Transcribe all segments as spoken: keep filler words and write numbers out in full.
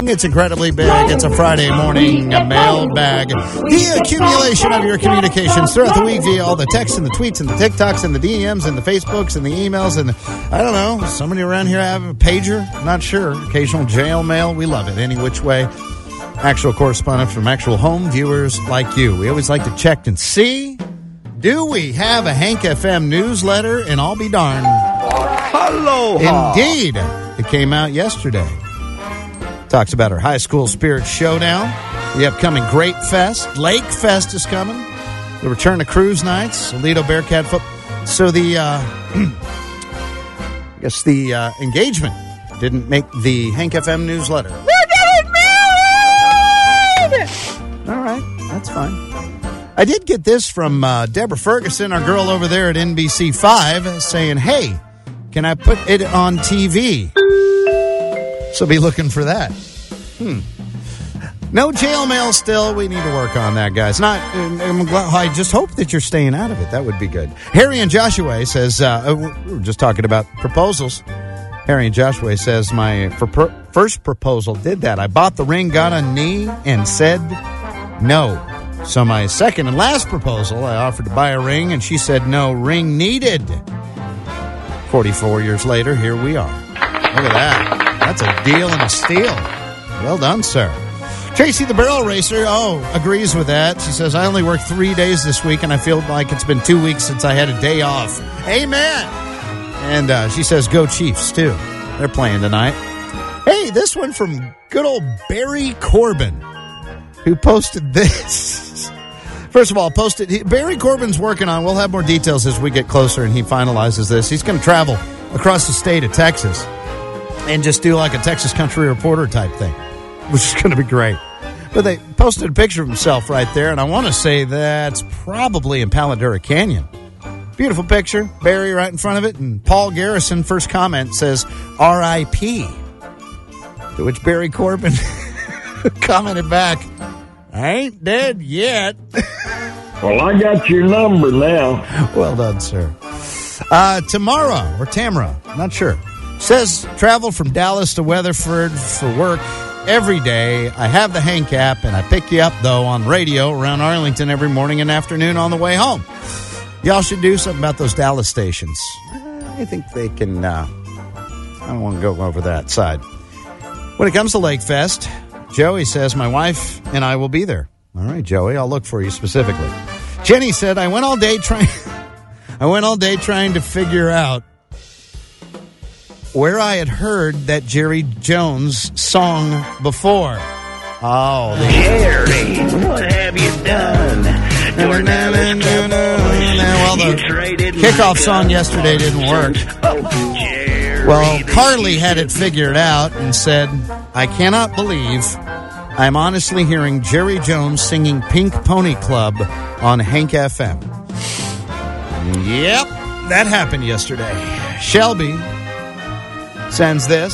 It's incredibly big. It's a Friday morning mailbag. The accumulation of your communications throughout the week via all the texts and the tweets and the TikToks and the D Ms and the Facebooks and the emails and, the, I don't know, somebody around here have a pager? Not sure. Occasional jail mail. We love it any which way. Actual correspondence from actual home viewers like you. We always like to check and see, do we have a Hank F M newsletter? And I'll be darned. Aloha. Indeed. It came out yesterday. Talks about our high school spirit showdown, the upcoming Great Fest. Lake Fest is coming. The return of cruise nights, Aledo Bearcat football. So the, uh, I guess the uh, engagement didn't make the Hank F M newsletter. We're getting married! All right, that's fine. I did get this from uh, Deborah Ferguson, our girl over there at N B C five, saying, hey, can I put it on T V? So be looking for that. Hmm. No jail mail still. We need to work on that, guys. Not. I'm glad, I just hope that you're staying out of it. That would be good. Harry and Joshua says, uh, we were just talking about proposals. Harry and Joshua says, my for pr- first proposal did that. I bought the ring, got a knee, and said no. So my second and last proposal, I offered to buy a ring, and she said no, ring needed. forty-four years later, here we are. Look at that. That's a deal and a steal. Well done, sir. Tracy the Barrel Racer, oh, agrees with that. She says, I only worked three days this week, and I feel like it's been two weeks since I had a day off. Amen. And uh, she says, go Chiefs, too. They're playing tonight. Hey, this one from good old Barry Corbin, who posted this. First of all, posted, Barry Corbin's working on, we'll have more details as we get closer and he finalizes this. He's going to travel across the state of Texas and just do like a Texas Country Reporter type thing, which is going to be great. But they posted a picture of himself right there, and I want to say that's probably in Palo Duro Canyon. Beautiful picture, Barry right in front of it, and Paul Garrison, first comment, says R I P To which Barry Corbin commented back, I ain't dead yet. Well, I got your number now. Well done, sir. Uh, Tamara, or Tamara, not sure, says, travel from Dallas to Weatherford for work every day. I have the Hank app, and I pick you up, though, on radio around Arlington every morning and afternoon on the way home. Y'all should do something about those Dallas stations. I think they can, uh, I don't want to go over that side. When it comes to Lake Fest, Joey says, my wife and I will be there. All right, Joey, I'll look for you specifically. Jenny said, I went all day trying, I went all day trying to figure out where I had heard that Jerry Jones song before. Oh, the Jerry, what have you done? Well, the kickoff song yesterday didn't work. Well, Carly had it figured out and said, I cannot believe I'm honestly hearing Jerry Jones singing Pink Pony Club on Hank F M. Yep, that happened yesterday. Shelby sends this.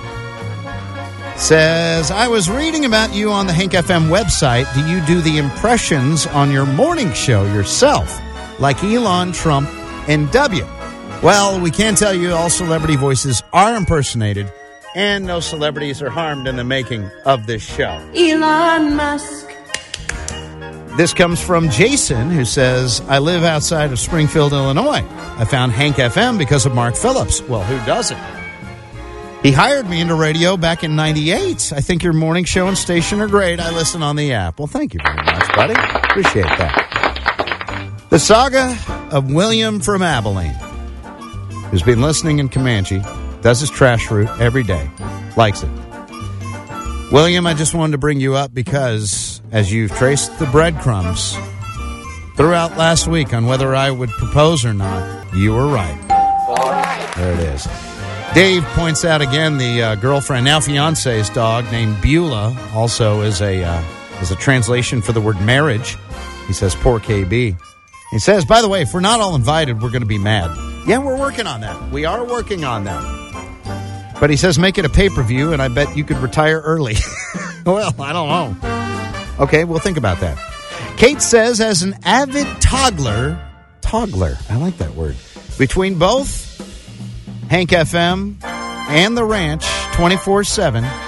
Says, I was reading about you on the Hank F M website. Do you do the impressions on your morning show yourself, like Elon, Trump, and W? Well, we can tell you all celebrity voices are impersonated, and no celebrities are harmed in the making of this show. Elon Musk. This comes from Jason, who says, I live outside of Springfield, Illinois. I found Hank F M because of Mark Phillips. Well, who doesn't? He hired me into radio back in ninety-eight. I think your morning show and station are great. I listen on the app. Well, thank you very much, buddy. Appreciate that. The saga of William from Abilene, who's been listening in Comanche, does his trash route every day, likes it. William, I just wanted to bring you up because as you've traced the breadcrumbs throughout last week on whether I would propose or not, you were right. All right. There it is. Dave points out again the uh, girlfriend, now fiance's dog named Beulah, also is a uh, is a translation for the word marriage. He says, poor K B. He says, by the way, if we're not all invited, we're going to be mad. Yeah, we're working on that. We are working on that. But he says, make it a pay-per-view, and I bet you could retire early. Well, I don't know. Okay, we'll think about that. Kate says, as an avid toggler, toggler, I like that word, between both Hank F M and the ranch twenty-four seven,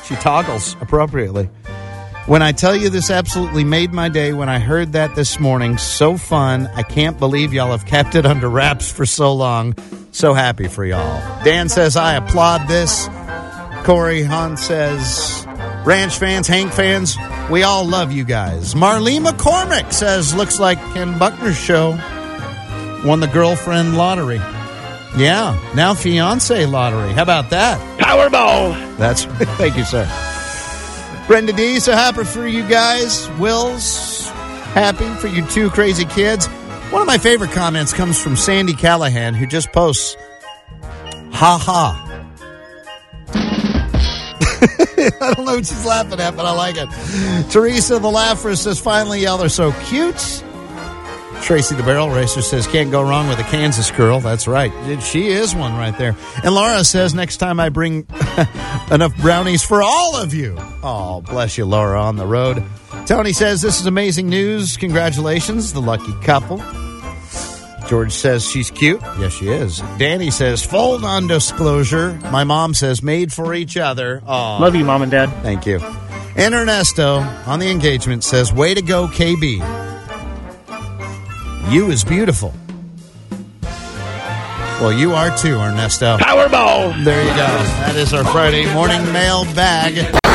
She toggles appropriately. When I tell you this absolutely made my day when I heard that this morning. So fun. I can't believe y'all have kept it under wraps for so long. So happy for y'all. Dan says, I applaud this. Corey Hunt says, Ranch fans, Hank fans, we all love you guys. Marlene McCormick says, looks like Ken Buckner's show won the girlfriend lottery. Yeah, now fiance lottery. How about that? Powerball. That's thank you, sir. Brenda D, so happy for you guys. Will's happy for you two crazy kids. One of my favorite comments comes from Sandy Callahan, who just posts, ha ha. I don't know what she's laughing at, but I like it. Teresa the Laugher says, finally, y'all are so cute. Tracy the Barrel Racer says, can't go wrong with a Kansas girl. That's right. She is one right there. And Laura says, next time I bring enough brownies for all of you. Oh, bless you, Laura, on the road. Tony says, this is amazing news. Congratulations, the lucky couple. George says she's cute. Yes, she is. Danny says, full non-disclosure. My mom says, made for each other. Aww. Love you, Mom and Dad. Thank you. And Ernesto on the engagement says, way to go, K B. You is beautiful. Well, you are too, Ernesto. Powerball. There you go. That is our Friday morning mail bag.